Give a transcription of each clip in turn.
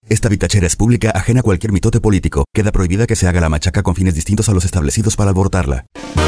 Esta vitachera es pública, ajena a cualquier mitote político. Queda prohibida que se haga la machaca con fines distintos a los establecidos para alborotarla.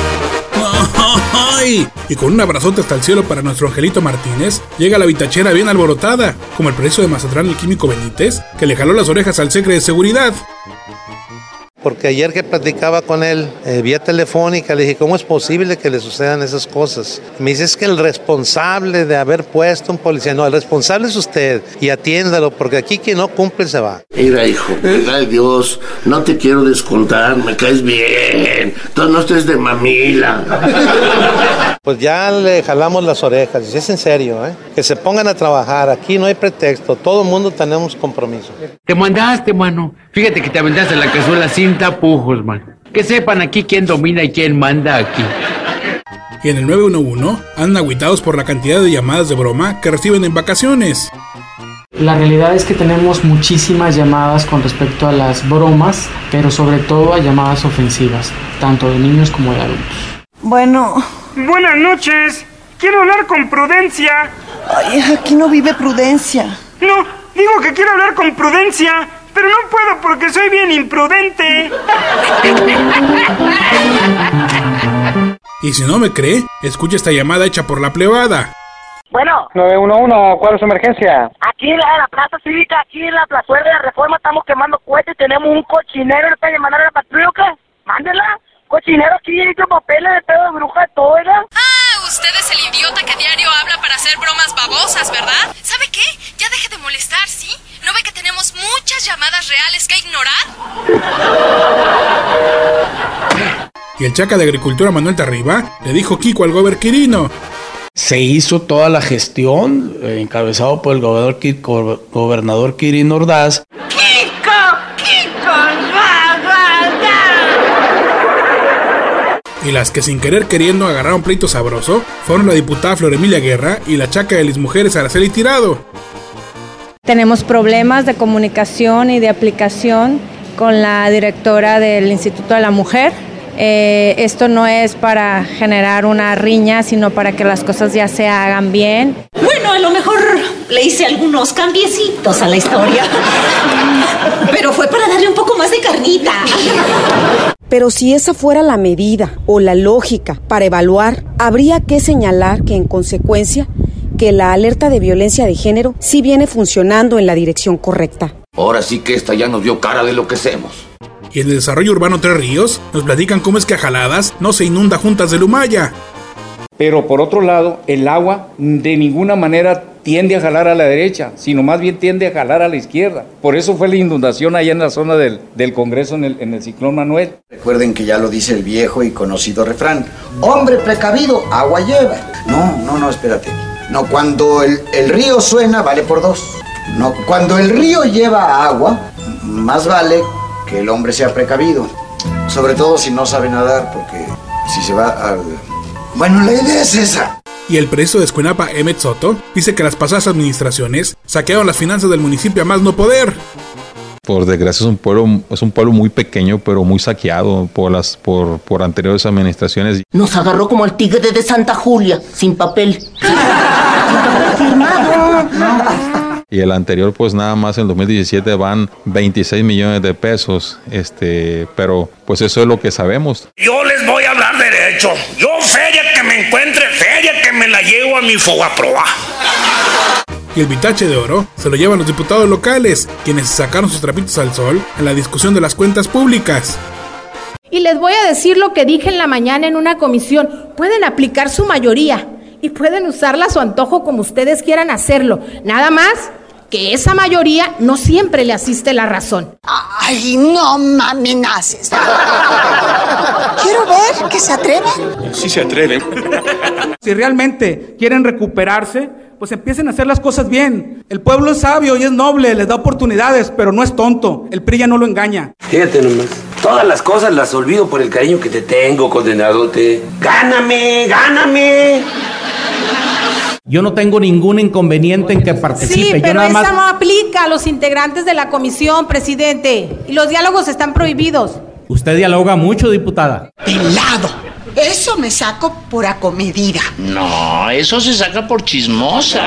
¡Ay! Y con un abrazote hasta el cielo para nuestro Angelito Martínez, llega la vitachera bien alborotada, como el preso de Mazatlán, el Químico Benítez, que le jaló las orejas al secre de seguridad. Porque ayer que platicaba con él vía telefónica, le dije, ¿cómo es posible que le sucedan esas cosas? Me dice, es que el responsable de haber puesto un policía, no, el responsable es usted, y atiéndalo, porque aquí quien no cumple se va. Mira, hijo, verdad de Dios, no te quiero descontar, me caes bien, tú no estés de mamila. Pues ya le jalamos las orejas, y es en serio, que se pongan a trabajar, aquí no hay pretexto, todo el mundo tenemos compromiso. Te mandaste, mano, fíjate que te aventaste la cazuela sin tapujos, man. Que sepan aquí quién domina y quién manda aquí. Y en el 911 andan agüitados por la cantidad de llamadas de broma que reciben en vacaciones. La realidad es que tenemos muchísimas llamadas con respecto a las bromas, pero sobre todo a llamadas ofensivas, tanto de niños como de adultos. Bueno. Buenas noches. Quiero hablar con Prudencia. Ay, aquí no vive Prudencia. No, digo que quiero hablar con Prudencia, pero no puedo porque soy bien imprudente. Y si no me cree, escuche esta llamada hecha por la plebada. Bueno. 911, ¿cuál es su emergencia? Aquí en la plaza cívica, aquí en la plazuela de la Reforma, estamos quemando cohetes, tenemos un cochinero, ¿le pueden mandar a la patrulla o qué? Mándela. Cochinero aquí, hecho papeles de pedo de bruja, todo, ¿verdad? Usted es el idiota que diario habla para hacer bromas babosas, ¿verdad? ¿Sabe qué? Ya deje de molestar, ¿sí? ¿No ve que tenemos muchas llamadas reales que ignorar? Y el chaca de Agricultura Manuel Tarriba le dijo Kiko al gober Quirino. Se hizo toda la gestión, encabezado por el gobernador Quirino Ordaz. Y las que sin querer queriendo agarraron pleito sabroso fueron la diputada Flor Emilia Guerra y la chaca de las mujeres Araceli Tirado. Tenemos problemas de comunicación y de aplicación con la directora del Instituto de la Mujer. Esto no es para generar una riña, sino para que las cosas ya se hagan bien. Bueno, a lo mejor le hice algunos cambiecitos a la historia, pero fue para darle un poco más de carnita. Pero si esa fuera la medida o la lógica para evaluar, habría que señalar que en consecuencia que la alerta de violencia de género sí viene funcionando en la dirección correcta. Ahora sí que esta ya nos dio cara de lo que hacemos. Y en el desarrollo urbano Tres Ríos nos platican cómo es que a Jaladas no se inunda Juntas del Humaya. Pero por otro lado, el agua de ninguna manera tiende a jalar a la derecha, sino más bien tiende a jalar a la izquierda. Por eso fue la inundación allá en la zona del Congreso en el ciclón Manuel. Recuerden que ya lo dice el viejo y conocido refrán: hombre precavido, agua lleva. No, espérate. No, cuando el río suena, vale por dos. No, cuando el río lleva agua, más vale que el hombre sea precavido. Sobre todo si no sabe nadar, porque si se va al... Bueno, la idea es esa. Y el preso de Escuinapa, Emmet Soto, dice que las pasadas administraciones saquearon las finanzas del municipio a más no poder. Por desgracia es un pueblo muy pequeño, pero muy saqueado por anteriores administraciones. Nos agarró como el tigre de Santa Julia, sin papel. Sin papel firmado. Y el anterior, pues nada más en 2017 van 26 millones de pesos, pero pues eso es lo que sabemos. Yo les voy a hablar derecho. Yo feria que me encuentre, feria que me la llevo a mi Fogaproa. Y el vitache de oro se lo llevan los diputados locales, quienes sacaron sus trapitos al sol en la discusión de las cuentas públicas. Y les voy a decir lo que dije en la mañana en una comisión: pueden aplicar su mayoría y pueden usarla a su antojo como ustedes quieran hacerlo. Nada más que esa mayoría no siempre le asiste la razón. Ay, no me amenaces. Quiero ver que se atreven. Sí se atreven. Si realmente quieren recuperarse, pues empiecen a hacer las cosas bien. El pueblo es sabio y es noble, les da oportunidades, pero no es tonto. El PRI ya no lo engaña. Fíjate nomás, todas las cosas las olvido por el cariño que te tengo, condenadote. ¡Gáname, gáname! Yo no tengo ningún inconveniente en que participe. Sí, pero yo nada esa no aplica a los integrantes de la comisión, presidente. Y los diálogos están prohibidos. Usted dialoga mucho, diputada. Pelado. Eso me saco por acomedida. No, eso se saca por chismosa.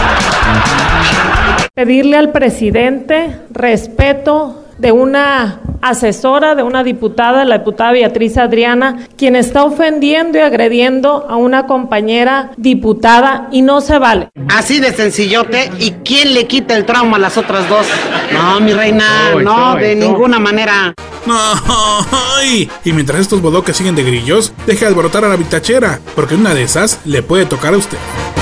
Pedirle al presidente respeto de una asesora, de una diputada, la diputada Beatriz Adriana, quien está ofendiendo y agrediendo a una compañera diputada y no se vale. Así de sencillote, ¿y quién le quita el trauma a las otras dos? No, mi reina, de ninguna manera. No, ¡ay! Y mientras estos bodoques siguen de grillos, deje de alborotar a la vitachera, porque una de esas le puede tocar a usted.